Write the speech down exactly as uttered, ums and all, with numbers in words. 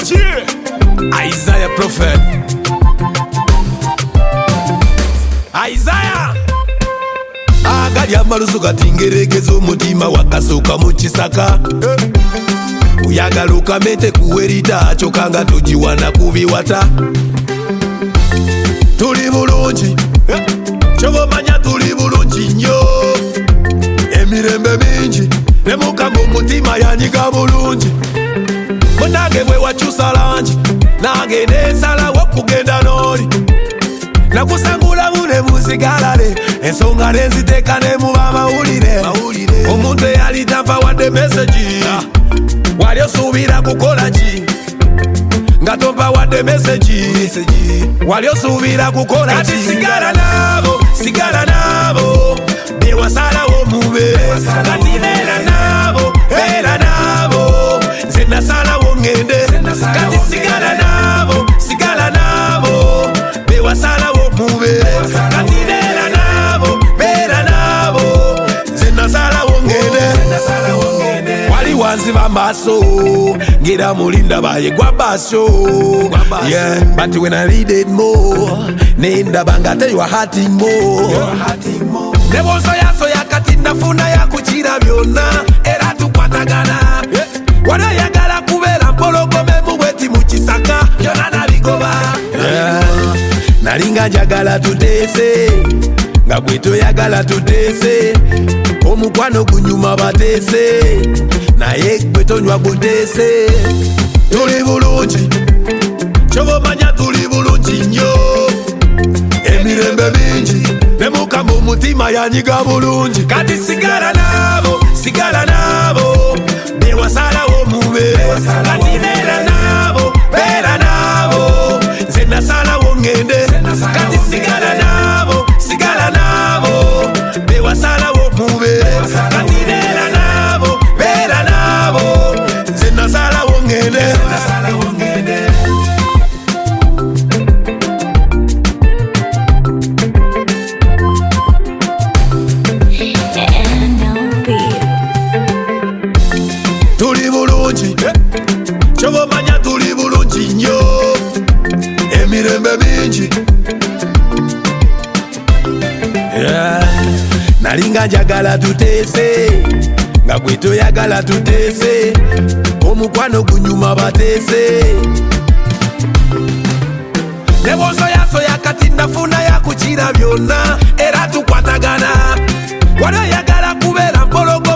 Isaiah Prophet Isaiah agali amalusu gatingeregezo omutima wakasoka mu kisaka uyagala okamente kuwerita kyokanga togiwana kubiwata tuli bulungi kyobomanya tuli bulungi nnyo emirembe mingi ne mukama omutima yanyiga bulungi munange bwe wakyusa langi nange nensalawo kugenda n'oli nakusangula bune buzigalale ensonga nenziteeka ne muba amawulire omuntu eyali tampa wadde meseji wali osuubira kukola ki nga tompa wadde meseji wali osuubira kukola kati sigala nabo sigala nabo bewasalawo mube kati beera nabo beera nabo nze nasalawo ngende kati sigala nabo sigala nabo bewasalawo mube kati beera nabo beera nabo nze nasalawo ngende wali wanziba maaso ngira mulinda baye gwa baso yeah but when I read it more nenda banga you are hurting more nebonso yaso yakati nafuna yakukira byonna era tukwatagana wala yagala kubeera mpologome mu bweti mu kisaka byonna nabigoba nalinga njagala tuteese nga gwe toyagala tuteese omukwano gunyuma bateese naye gwe tonywa guteese tuli bulungi kyobomanya tuli bulungi nnyo emirembe mingi ne mukama omutima yanyiga bulungi kati sigala nabo sigala nabo bewasalawo mube kati beera nabo beera nabo nze nasalawo ngende kati sigala nabo sigala nabo bewasalawo mube kati beera nabo beera nabo nze nasalawo ngende tuli bulungi kyobomanya tuli bulungi nnyo emirembe mingi yeah. nalinga njagala tuteese nga gwe toyagala tuteese omukwano gunyuma bateese nebonso yaso yakati nafuna yakukira byonna era tukwatagana wala yagala kubeera mpologo